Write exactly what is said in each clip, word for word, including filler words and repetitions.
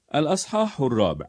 الأصحاح الرابع.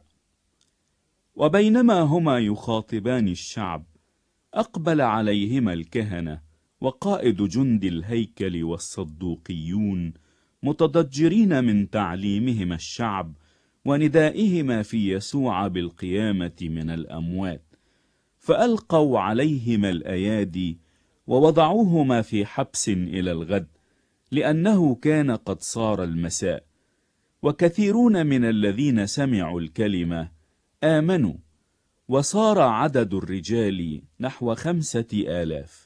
وبينما هما يخاطبان الشعب، أقبل عليهما الكهنة وقائد جند الهيكل والصدوقيون، متضجرين من تعليمهما الشعب وندائهما في يسوع بالقيامة من الأموات، فألقوا عليهما الأيادي ووضعوهما في حبس إلى الغد، لأنه كان قد صار المساء. وكثيرون من الذين سمعوا الكلمة آمنوا، وصار عدد الرجال نحو خمسة آلاف.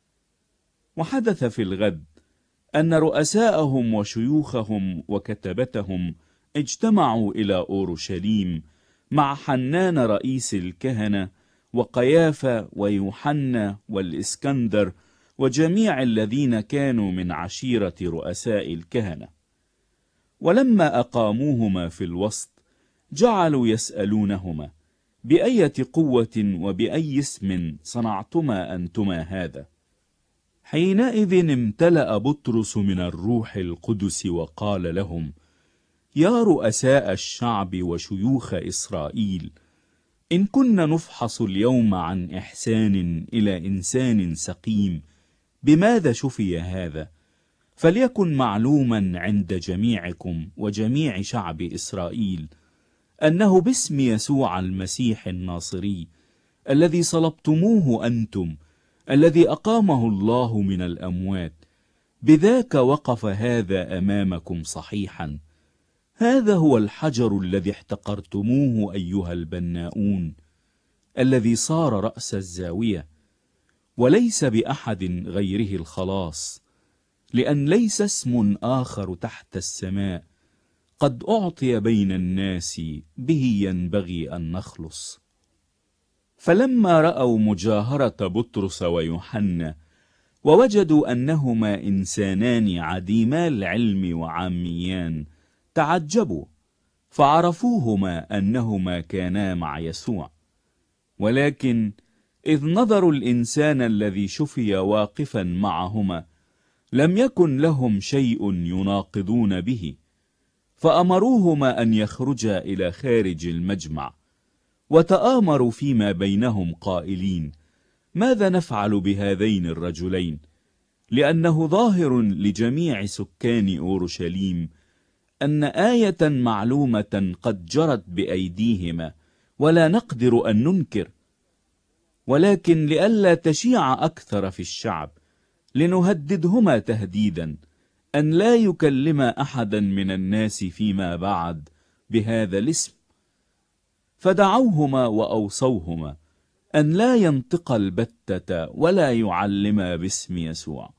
وحدث في الغد أن رؤساءهم وشيوخهم وكتبتهم اجتمعوا إلى أورشليم مع حنان رئيس الكهنة وقيافة ويوحنا والإسكندر وجميع الذين كانوا من عشيرة رؤساء الكهنة. ولما أقاموهما في الوسط، جعلوا يسألونهما: بأية قوة وبأي اسم صنعتما أنتما هذا؟ حينئذ امتلأ بطرس من الروح القدس وقال لهم: يا رؤساء الشعب وشيوخ إسرائيل، إن كنا نفحص اليوم عن إحسان إلى إنسان سقيم بماذا شفي هذا، فليكن معلوما عند جميعكم وجميع شعب إسرائيل أنه باسم يسوع المسيح الناصري الذي صلبتموه أنتم، الذي أقامه الله من الأموات، بذاك وقف هذا أمامكم صحيحا. هذا هو الحجر الذي احتقرتموه أيها البناؤون، الذي صار رأس الزاوية، وليس بأحد غيره الخلاص، لأن ليس اسم آخر تحت السماء قد أعطي بين الناس به ينبغي أن نخلص. فلما رأوا مجاهرة بطرس ويوحنا ووجدوا أنهما إنسانان عديما العلم وعاميان، تعجبوا، فعرفوهما أنهما كانا مع يسوع. ولكن إذ نظروا الإنسان الذي شفي واقفا معهما، لم يكن لهم شيء يناقضون به، فأمروهما أن يخرجا إلى خارج المجمع، وتآمروا فيما بينهم قائلين: ماذا نفعل بهذين الرجلين؟ لأنه ظاهر لجميع سكان أورشليم أن آية معلومة قد جرت بأيديهما، ولا نقدر أن ننكر. ولكن لئلا تشيع أكثر في الشعب، لنهددهما تهديدا أن لا يكلم أحدا من الناس فيما بعد بهذا الاسم. فدعوهما وأوصوهما أن لا ينطق البتة ولا يعلما باسم يسوع.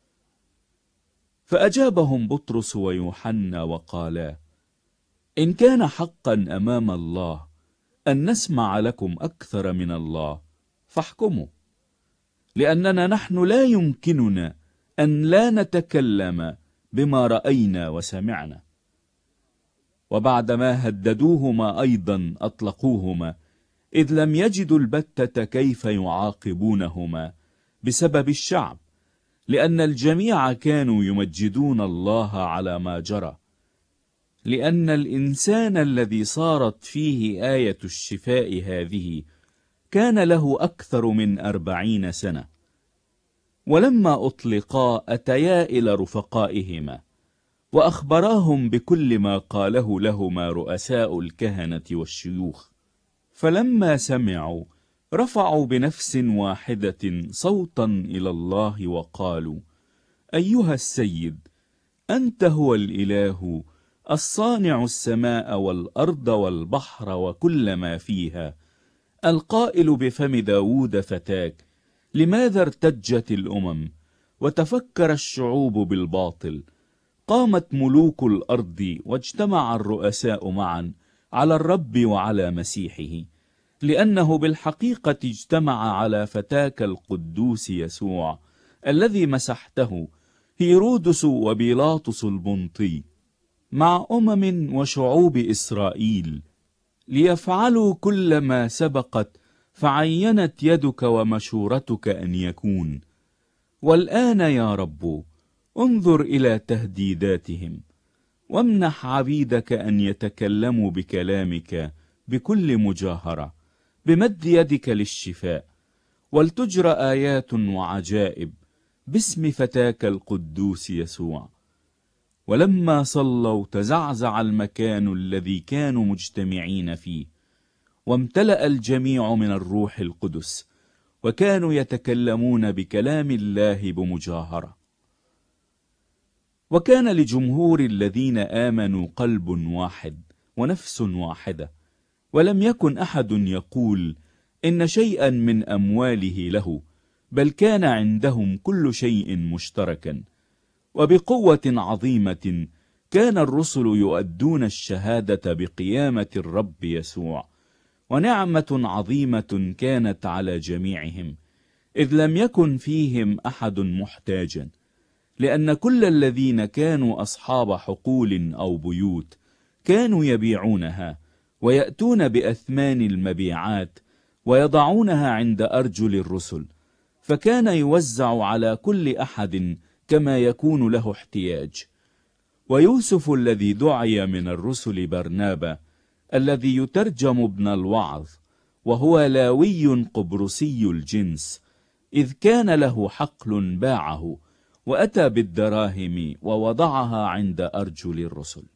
فأجابهم بطرس ويوحنا وقالا: إن كان حقا أمام الله أن نسمع لكم أكثر من الله، فاحكموا، لأننا نحن لا يمكننا أن لا نتكلم بما رأينا وسمعنا. وبعدما هددوهما أيضا أطلقوهما، إذ لم يجدوا البتة كيف يعاقبونهما بسبب الشعب، لأن الجميع كانوا يمجدون الله على ما جرى، لأن الإنسان الذي صارت فيه آية الشفاء هذه كان له أكثر من أربعين سنة. ولما أطلقا أتيا إلى رفقائهما وأخبراهم بكل ما قاله لهما رؤساء الكهنة والشيوخ. فلما سمعوا رفعوا بنفس واحدة صوتا إلى الله وقالوا: أيها السيد، أنت هو الإله الصانع السماء والأرض والبحر وكل ما فيها، القائل بفم داود فتاك: لماذا ارتجت الأمم وتفكر الشعوب بالباطل؟ قامت ملوك الأرض واجتمع الرؤساء معا على الرب وعلى مسيحه، لأنه بالحقيقة اجتمع على فتاك القدوس يسوع الذي مسحته هيرودس وبيلاطس البنطي مع أمم وشعوب إسرائيل، ليفعلوا كل ما سبقت فعينت يدك ومشورتك أن يكون. والآن يا رب انظر إلى تهديداتهم، وامنح عبيدك أن يتكلموا بكلامك بكل مجاهرة بمد يدك للشفاء، ولتجرى آيات وعجائب باسم فتاك القدوس يسوع. ولما صلوا تزعزع المكان الذي كانوا مجتمعين فيه، وامتلأ الجميع من الروح القدس، وكانوا يتكلمون بكلام الله بمجاهرة. وكان لجمهور الذين آمنوا قلب واحد ونفس واحدة، ولم يكن أحد يقول إن شيئا من أمواله له، بل كان عندهم كل شيء مشتركا. وبقوة عظيمة كان الرسل يؤدون الشهادة بقيامة الرب يسوع، ونعمة عظيمة كانت على جميعهم، إذ لم يكن فيهم أحد محتاجا، لأن كل الذين كانوا أصحاب حقول أو بيوت كانوا يبيعونها ويأتون بأثمان المبيعات ويضعونها عند أرجل الرسل، فكان يوزع على كل أحد كما يكون له احتياج. ويوسف الذي دعي من الرسل برنابا، الذي يترجم ابن الوعظ، وهو لاوي قبرصي الجنس، إذ كان له حقل باعه وأتى بالدراهم ووضعها عند أرجل الرسل.